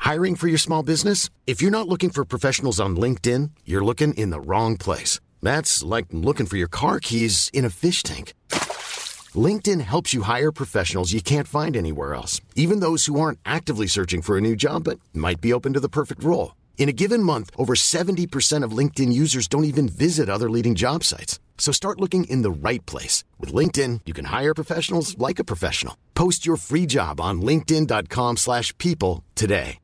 Hiring for your small business? If you're not looking for professionals on LinkedIn, you're looking in the wrong place. That's like looking for your car keys in a fish tank. LinkedIn helps you hire professionals you can't find anywhere else, even those who aren't actively searching for a new job but might be open to the perfect role. In a given month, over 70% of LinkedIn users don't even visit other leading job sites. So start looking in the right place. With LinkedIn, you can hire professionals like a professional. Post your free job on linkedin.com/people today.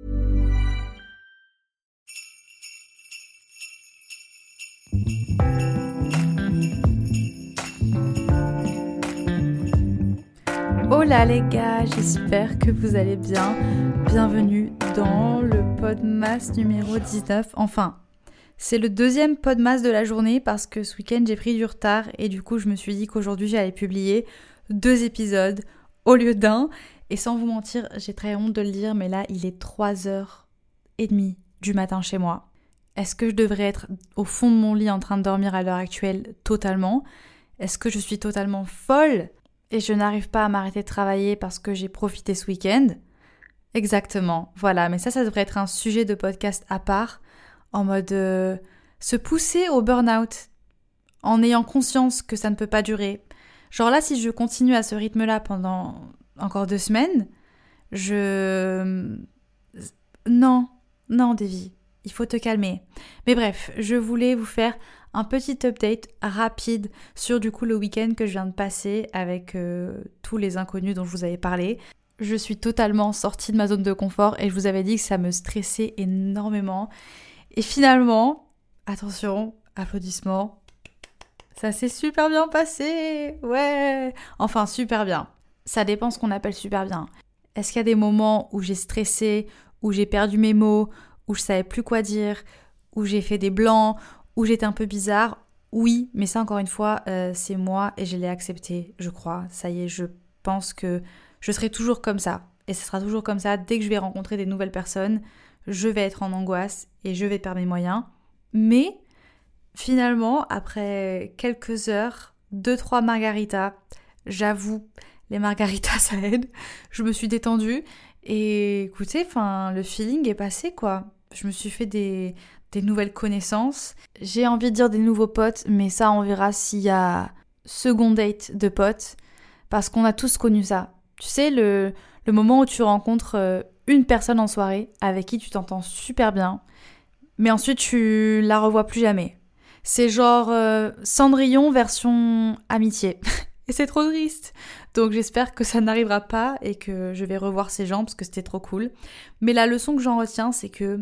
Hola les gars, j'espère que vous allez bien. Bienvenue dans le Podmas numéro 19. Enfin, c'est le deuxième Podmas de la journée parce que ce week-end j'ai pris du retard et du coup je me suis dit qu'aujourd'hui j'allais publier 2 épisodes au lieu d'un. Et sans vous mentir, j'ai très honte de le dire, mais là il est 3h30 du matin chez moi. Est-ce que je devrais être au fond de mon lit en train de dormir à l'heure actuelle totalement ? Est-ce que je suis totalement folle ? Et je n'arrive pas à m'arrêter de travailler parce que j'ai profité ce week-end. Exactement, voilà. Mais ça devrait être un sujet de podcast à part, en mode se pousser au burn-out, en ayant conscience que ça ne peut pas durer. Genre là, si je continue à ce rythme-là pendant encore 2 semaines, Non, Davy, il faut te calmer. Mais bref, je voulais vous faire un petit update rapide sur du coup le week-end que je viens de passer avec tous les inconnus dont je vous avais parlé. Je suis totalement sortie de ma zone de confort et je vous avais dit que ça me stressait énormément. Et finalement, attention, applaudissements, ça s'est super bien passé, ouais. Enfin, super bien. Ça dépend ce qu'on appelle super bien. Est-ce qu'il y a des moments où j'ai stressé, où j'ai perdu mes mots, où je savais plus quoi dire, où j'ai fait des blancs, où j'étais un peu bizarre? Oui, mais ça encore une fois, c'est moi et je l'ai accepté, je crois. Ça y est, je pense que je serai toujours comme ça. Et ce sera toujours comme ça. Dès que je vais rencontrer des nouvelles personnes, je vais être en angoisse et je vais perdre mes moyens. Mais finalement, après quelques heures, 2-3 margaritas, j'avoue, les margaritas ça aide, je me suis détendue et écoutez, le feeling est passé quoi. Je me suis fait des nouvelles connaissances. J'ai envie de dire des nouveaux potes, mais ça on verra s'il y a second date de potes, parce qu'on a tous connu ça. Tu sais, le moment où tu rencontres une personne en soirée avec qui tu t'entends super bien, mais ensuite tu la revois plus jamais. C'est genre Cendrillon version amitié. Et c'est trop triste. Donc j'espère que ça n'arrivera pas et que je vais revoir ces gens parce que c'était trop cool. Mais la leçon que j'en retiens, c'est que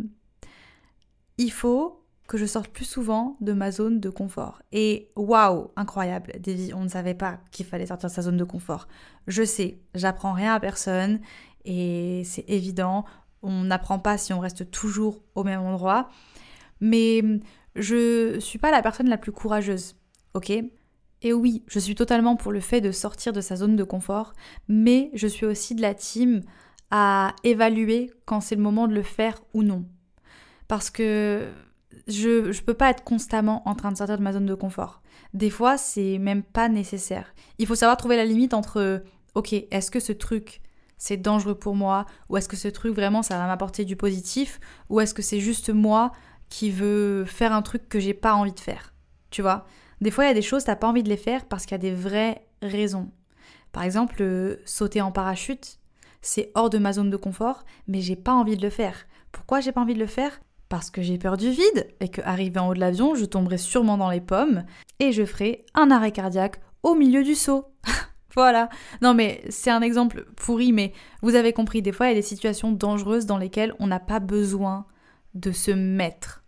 il faut que je sorte plus souvent de ma zone de confort. Et waouh, incroyable, Davy, on ne savait pas qu'il fallait sortir de sa zone de confort. Je sais, j'apprends rien à personne et c'est évident, on n'apprend pas si on reste toujours au même endroit. Mais je suis pas la personne la plus courageuse, ok ? Et oui, je suis totalement pour le fait de sortir de sa zone de confort, mais je suis aussi de la team à évaluer quand c'est le moment de le faire ou non. Parce que je peux pas être constamment en train de sortir de ma zone de confort. Des fois, c'est même pas nécessaire. Il faut savoir trouver la limite entre ok, est-ce que ce truc c'est dangereux pour moi, ou est-ce que ce truc vraiment ça va m'apporter du positif, ou est-ce que c'est juste moi qui veux faire un truc que j'ai pas envie de faire, tu vois ? Des fois, il y a des choses, t'as pas envie de les faire parce qu'il y a des vraies raisons. Par exemple, sauter en parachute, c'est hors de ma zone de confort, mais j'ai pas envie de le faire. Pourquoi j'ai pas envie de le faire ? Parce que j'ai peur du vide et qu'arrivé en haut de l'avion, je tomberai sûrement dans les pommes et je ferai un arrêt cardiaque au milieu du saut. Voilà. Non mais c'est un exemple pourri, mais vous avez compris, des fois il y a des situations dangereuses dans lesquelles on n'a pas besoin de se mettre.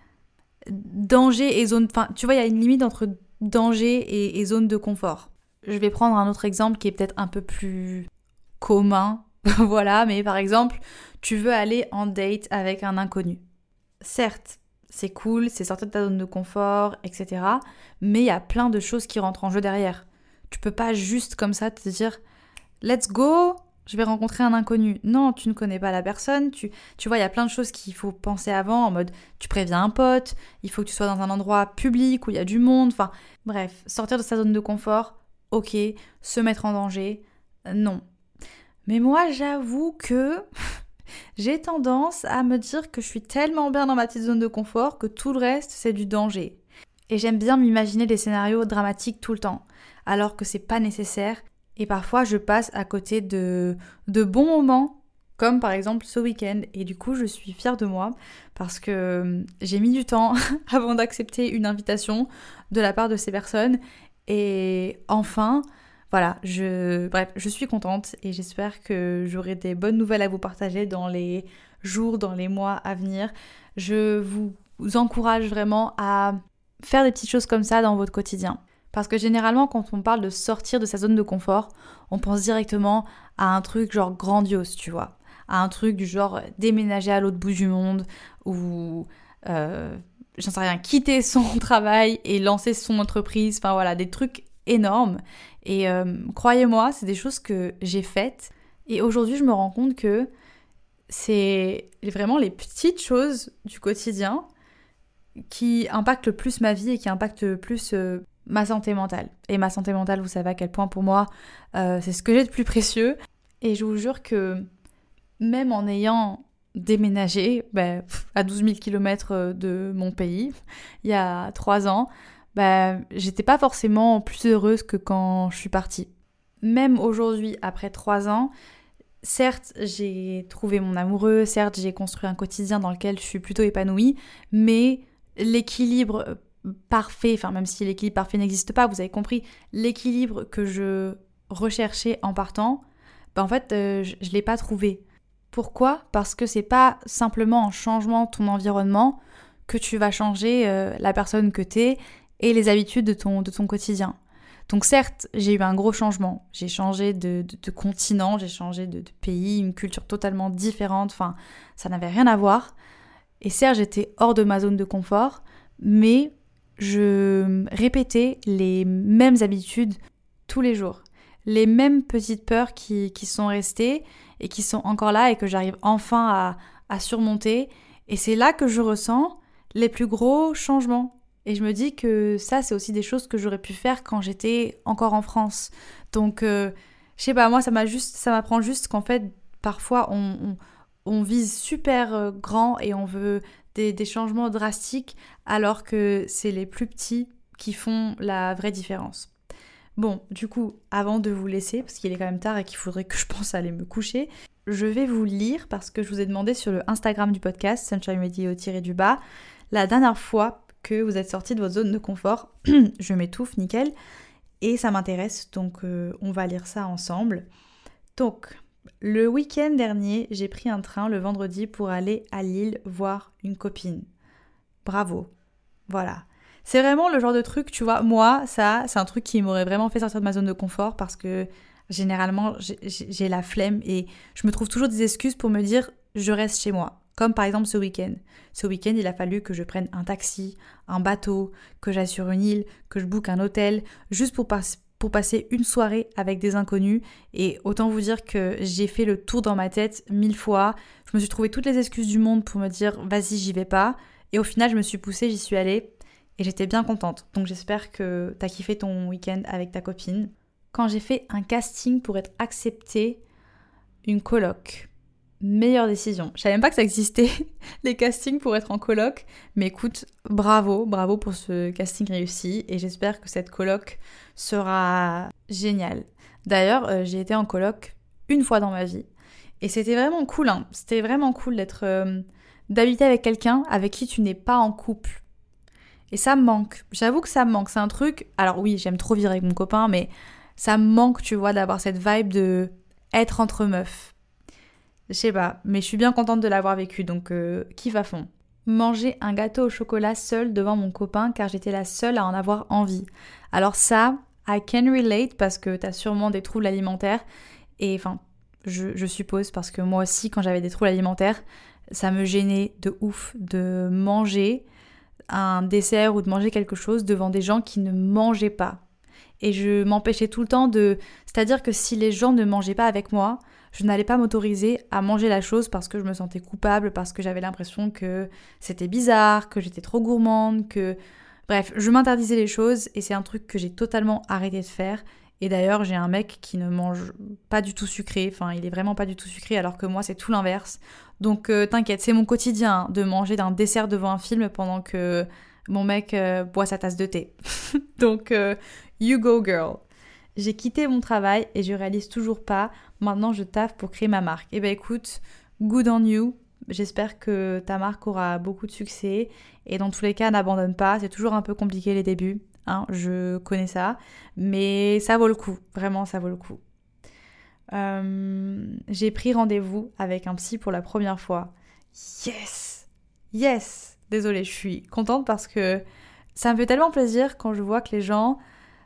Danger et zone... Enfin, tu vois, il y a une limite entre danger et zone de confort. Je vais prendre un autre exemple qui est peut-être un peu plus commun. Voilà, mais par exemple, tu veux aller en date avec un inconnu. Certes, c'est cool, c'est sortir de ta zone de confort, etc. Mais il y a plein de choses qui rentrent en jeu derrière. Tu peux pas juste comme ça te dire « Let's go !» je vais rencontrer un inconnu. Non, tu ne connais pas la personne. Tu vois, il y a plein de choses qu'il faut penser avant, en mode, tu préviens un pote, il faut que tu sois dans un endroit public où il y a du monde. Enfin, bref, sortir de sa zone de confort, ok. Se mettre en danger, non. Mais moi, j'avoue que J'ai tendance à me dire que je suis tellement bien dans ma petite zone de confort que tout le reste, c'est du danger. Et j'aime bien m'imaginer des scénarios dramatiques tout le temps, alors que c'est pas nécessaire. Et parfois, je passe à côté de bons moments, comme par exemple ce week-end. Et du coup, je suis fière de moi parce que j'ai mis du temps avant d'accepter une invitation de la part de ces personnes. Et enfin, voilà, je suis contente et j'espère que j'aurai des bonnes nouvelles à vous partager dans les jours, dans les mois à venir. Je vous encourage vraiment à faire des petites choses comme ça dans votre quotidien. Parce que généralement, quand on parle de sortir de sa zone de confort, on pense directement à un truc genre grandiose, tu vois. À un truc du genre déménager à l'autre bout du monde ou, j'en sais rien, quitter son travail et lancer son entreprise. Enfin voilà, des trucs énormes. Et croyez-moi, c'est des choses que j'ai faites. Et aujourd'hui, je me rends compte que c'est vraiment les petites choses du quotidien qui impactent le plus ma vie et qui impactent le plus ma santé mentale. Et ma santé mentale, vous savez à quel point pour moi, c'est ce que j'ai de plus précieux. Et je vous jure que même en ayant déménagé à 12 000 km de mon pays, il y a 3 ans, j'étais pas forcément plus heureuse que quand je suis partie. Même aujourd'hui, après 3 ans, certes, j'ai trouvé mon amoureux, certes, j'ai construit un quotidien dans lequel je suis plutôt épanouie, mais l'équilibre parfait, enfin même si l'équilibre parfait n'existe pas, vous avez compris, l'équilibre que je recherchais en partant, en fait, je l'ai pas trouvé. Pourquoi ? Parce que c'est pas simplement en changeant ton environnement que tu vas changer la personne que t'es et les habitudes de ton quotidien. Donc certes, j'ai eu un gros changement. J'ai changé de continent, j'ai changé de pays, une culture totalement différente, enfin, ça n'avait rien à voir. Et certes, j'étais hors de ma zone de confort, mais je répétais les mêmes habitudes tous les jours. Les mêmes petites peurs qui sont restées et qui sont encore là et que j'arrive enfin à surmonter. Et c'est là que je ressens les plus gros changements. Et je me dis que ça, c'est aussi des choses que j'aurais pu faire quand j'étais encore en France. Donc, je sais pas, moi, ça m'apprend juste qu'en fait, parfois, on vise super grand et on veut des changements drastiques, alors que c'est les plus petits qui font la vraie différence. Bon, du coup, avant de vous laisser, parce qu'il est quand même tard et qu'il faudrait que je pense à aller me coucher, je vais vous lire parce que je vous ai demandé sur le Instagram du podcast, Sunshine Radio-du-bas, la dernière fois que vous êtes sorti de votre zone de confort. Je m'étouffe, nickel. Et ça m'intéresse, donc on va lire ça ensemble. Donc, le week-end dernier, j'ai pris un train le vendredi pour aller à Lille voir une copine. Bravo. Voilà. C'est vraiment le genre de truc, tu vois, moi, ça, c'est un truc qui m'aurait vraiment fait sortir de ma zone de confort parce que généralement, j'ai la flemme et je me trouve toujours des excuses pour me dire je reste chez moi. Comme par exemple ce week-end. Ce week-end, il a fallu que je prenne un taxi, un bateau, que j'aille sur une île, que je book un hôtel, juste pour passer une soirée avec des inconnus. Et autant vous dire que j'ai fait le tour dans ma tête 1000 fois. Je me suis trouvé toutes les excuses du monde pour me dire vas-y, j'y vais pas. Et au final, je me suis poussée, j'y suis allée. Et j'étais bien contente. Donc j'espère que t'as kiffé ton week-end avec ta copine. Quand j'ai fait un casting pour être acceptée, une coloc. Meilleure décision. Je savais même pas que ça existait, les castings pour être en coloc. Mais écoute, bravo pour ce casting réussi. Et j'espère que cette coloc sera géniale. D'ailleurs, j'ai été en coloc une fois dans ma vie. Et c'était vraiment cool, hein. C'était vraiment cool d'habiter avec quelqu'un avec qui tu n'es pas en couple. Et ça me manque. J'avoue que ça me manque. C'est un truc... Alors oui, j'aime trop vivre avec mon copain, mais ça me manque, tu vois, d'avoir cette vibe de être entre meufs. Je sais pas, mais je suis bien contente de l'avoir vécu, donc kiffe à fond. Manger un gâteau au chocolat seule devant mon copain car j'étais la seule à en avoir envie. Alors ça, I can relate parce que t'as sûrement des troubles alimentaires. Et enfin, je suppose parce que moi aussi, quand j'avais des troubles alimentaires, ça me gênait de ouf de manger un dessert ou de manger quelque chose devant des gens qui ne mangeaient pas. Et je m'empêchais tout le temps C'est-à-dire que si les gens ne mangeaient pas avec moi, je n'allais pas m'autoriser à manger la chose parce que je me sentais coupable, parce que j'avais l'impression que c'était bizarre, que j'étais trop gourmande, que... Bref, je m'interdisais les choses et c'est un truc que j'ai totalement arrêté de faire. Et d'ailleurs, j'ai un mec qui ne mange pas du tout sucré, enfin il est vraiment pas du tout sucré alors que moi c'est tout l'inverse. Donc t'inquiète, c'est mon quotidien de manger d'un dessert devant un film pendant que mon mec boit sa tasse de thé. Donc you go girl. J'ai quitté mon travail et je réalise toujours pas. Maintenant je taffe pour créer ma marque. Eh ben écoute, good on you. J'espère que ta marque aura beaucoup de succès. Et dans tous les cas, n'abandonne pas. C'est toujours un peu compliqué les débuts. Hein, je connais ça. Mais ça vaut le coup. Vraiment, ça vaut le coup. J'ai pris rendez-vous avec un psy pour la première fois. Yes! Yes! Désolée, je suis contente parce que ça me fait tellement plaisir quand je vois que les gens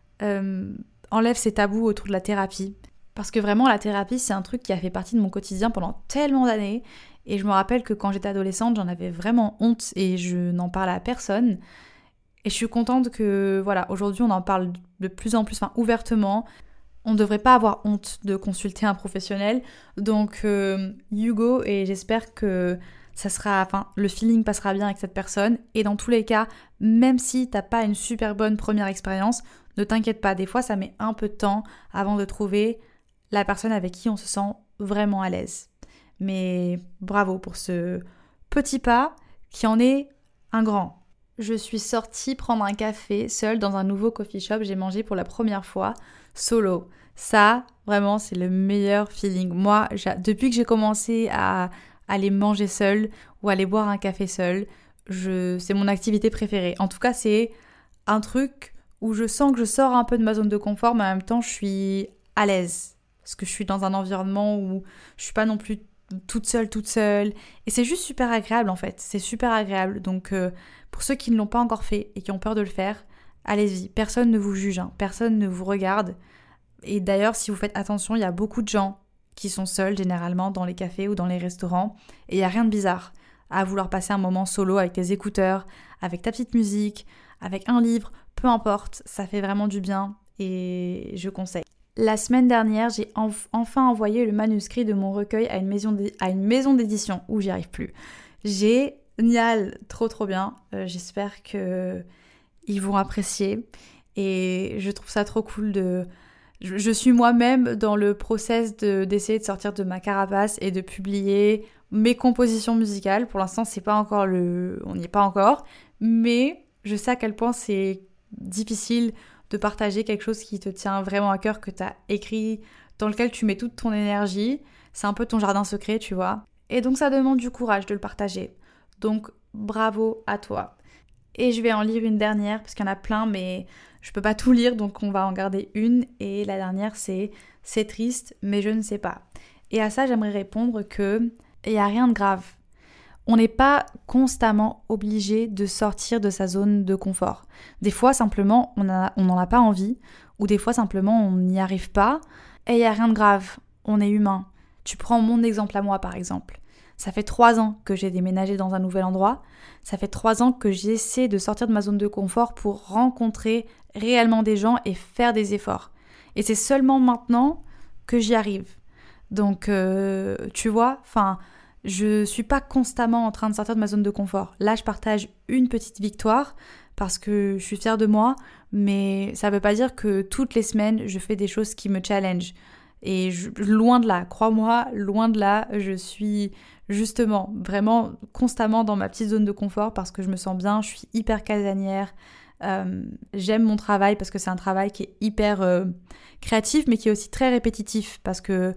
enlèvent ces tabous autour de la thérapie. Parce que vraiment, la thérapie, c'est un truc qui a fait partie de mon quotidien pendant tellement d'années. Et je me rappelle que quand j'étais adolescente, j'en avais vraiment honte et je n'en parlais à personne. Et je suis contente que, voilà, aujourd'hui, on en parle de plus en plus, enfin, ouvertement. On ne devrait pas avoir honte de consulter un professionnel. Donc, you go, et j'espère que le feeling passera bien avec cette personne. Et dans tous les cas, même si t'as pas une super bonne première expérience, ne t'inquiète pas. Des fois, ça met un peu de temps avant de trouver la personne avec qui on se sent vraiment à l'aise. Mais bravo pour ce petit pas qui en est un grand. Je suis sortie prendre un café seule dans un nouveau coffee shop. J'ai mangé pour la première fois solo. Ça, vraiment, c'est le meilleur feeling. Moi, depuis que j'ai commencé à aller manger seule ou aller boire un café seule, c'est mon activité préférée. En tout cas, c'est un truc où je sens que je sors un peu de ma zone de confort, mais en même temps, je suis à l'aise. Parce que je suis dans un environnement où je suis pas non plus toute seule. Et c'est juste super agréable en fait. C'est super agréable. Donc pour ceux qui ne l'ont pas encore fait et qui ont peur de le faire, allez-y. Personne ne vous juge, hein. Personne ne vous regarde. Et d'ailleurs, si vous faites attention, il y a beaucoup de gens qui sont seuls généralement dans les cafés ou dans les restaurants. Et il n'y a rien de bizarre à vouloir passer un moment solo avec tes écouteurs, avec ta petite musique, avec un livre, peu importe. Ça fait vraiment du bien et je conseille. La semaine dernière, j'ai enfin envoyé le manuscrit de mon recueil à une maison d'édition. Où j'y arrive plus. Génial, trop bien. J'espère qu'ils vont apprécier. Et je trouve ça trop cool Je suis moi-même dans le process d'essayer de sortir de ma carapace et de publier mes compositions musicales. Pour l'instant, c'est pas encore on n'y est pas encore. Mais je sais à quel point c'est difficile de partager quelque chose qui te tient vraiment à cœur, que tu as écrit, dans lequel tu mets toute ton énergie. C'est un peu ton jardin secret, tu vois. Et donc ça demande du courage de le partager. Donc bravo à toi. Et je vais en lire une dernière, parce qu'il y en a plein, mais je peux pas tout lire, donc on va en garder une. Et la dernière, c'est « C'est triste, mais je ne sais pas ». Et à ça, j'aimerais répondre que il n'y a rien de grave. On n'est pas constamment obligé de sortir de sa zone de confort. Des fois, simplement, on n'en a pas envie, ou des fois, simplement, on n'y arrive pas, et il n'y a rien de grave. On est humain. Tu prends mon exemple à moi, par exemple. Ça fait 3 ans que j'ai déménagé dans un nouvel endroit. Ça fait 3 ans que j'essaie de sortir de ma zone de confort pour rencontrer réellement des gens et faire des efforts. Et c'est seulement maintenant que j'y arrive. Donc, tu vois, je suis pas constamment en train de sortir de ma zone de confort. Là, je partage une petite victoire parce que je suis fière de moi, mais ça veut pas dire que toutes les semaines, je fais des choses qui me challenge. Et loin de là, crois-moi, loin de là, je suis justement vraiment constamment dans ma petite zone de confort parce que je me sens bien, je suis hyper casanière, j'aime mon travail parce que c'est un travail qui est hyper créatif mais qui est aussi très répétitif parce que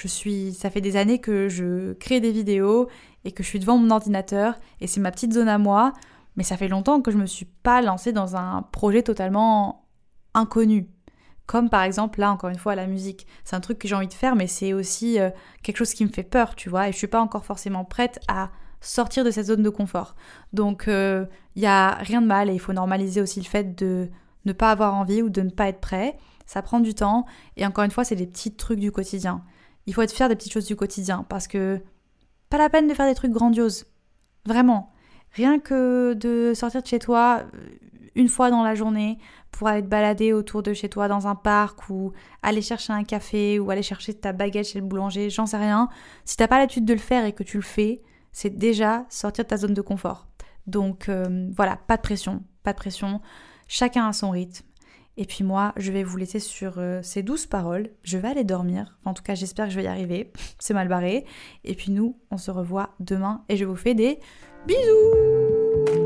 ça fait des années que je crée des vidéos et que je suis devant mon ordinateur et c'est ma petite zone à moi, mais ça fait longtemps que je me suis pas lancée dans un projet totalement inconnu. Comme par exemple, là, encore une fois, la musique. C'est un truc que j'ai envie de faire, mais c'est aussi quelque chose qui me fait peur, tu vois. Et je suis pas encore forcément prête à sortir de cette zone de confort. Donc, y a rien de mal et il faut normaliser aussi le fait de ne pas avoir envie ou de ne pas être prêt. Ça prend du temps. Et encore une fois, c'est des petits trucs du quotidien. Il faut être fier des petites choses du quotidien parce que pas la peine de faire des trucs grandioses. Vraiment. Rien que de sortir de chez toi une fois dans la journée pour aller te balader autour de chez toi dans un parc ou aller chercher un café ou aller chercher ta baguette chez le boulanger, j'en sais rien. Si t'as pas l'habitude de le faire et que tu le fais, c'est déjà sortir de ta zone de confort. Donc voilà, pas de pression. Chacun a son rythme. Et puis moi, je vais vous laisser sur ces douces paroles. Je vais aller dormir. Enfin, en tout cas, j'espère que je vais y arriver. C'est mal barré. Et puis nous, on se revoit demain et je vous fais des bisous.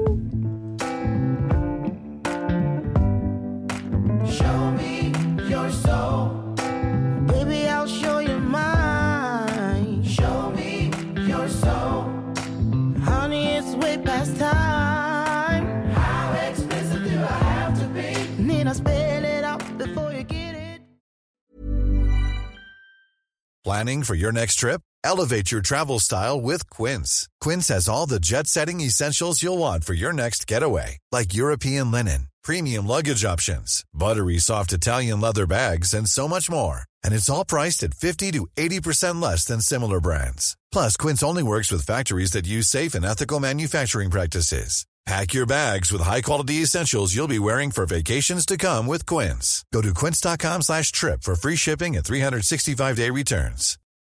Show me your soul. Baby, I'll show you mine. Show me your soul. Honey, it's way past time. How expensive do I have to be? Need I spell it out before you get it? Planning for your next trip? Elevate your travel style with Quince. Quince has all the jet-setting essentials you'll want for your next getaway, like European linen, premium luggage options, buttery soft Italian leather bags, and so much more. And it's all priced at 50 to 80% less than similar brands. Plus, Quince only works with factories that use safe and ethical manufacturing practices. Pack your bags with high-quality essentials you'll be wearing for vacations to come with Quince. Go to quince.com/trip for free shipping and 365-day returns.